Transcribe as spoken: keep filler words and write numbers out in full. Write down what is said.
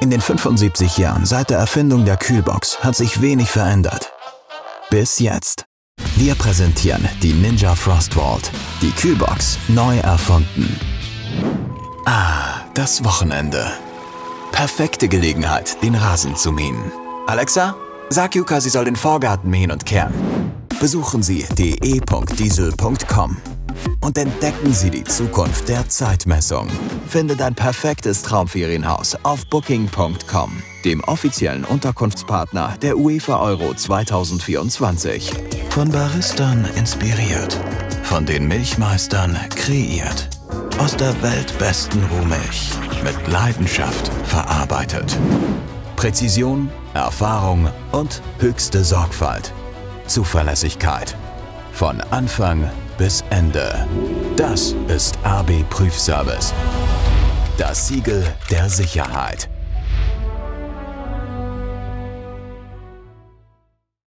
In den fünfundsiebzig Jahren seit der Erfindung der Kühlbox hat sich wenig verändert. Bis jetzt. Wir präsentieren die Ninja Frostvault, die Kühlbox neu erfunden. Ah, das Wochenende. Perfekte Gelegenheit, den Rasen zu mähen. Alexa, sag Yuka, sie soll den Vorgarten mähen und kehren. Besuchen Sie d e punkt diesel punkt com und entdecken Sie die Zukunft der Zeitmessung. Finde dein perfektes Traumferienhaus auf booking punkt com, dem offiziellen Unterkunftspartner der UEFA Euro zweitausendvierundzwanzig. Von Baristern inspiriert, von den Milchmeistern kreiert. Aus der weltbesten Rohmilch mit Leidenschaft verarbeitet. Präzision, Erfahrung und höchste Sorgfalt. Zuverlässigkeit. Von Anfang bis Ende. Das ist A B Prüfservice. Das Siegel der Sicherheit.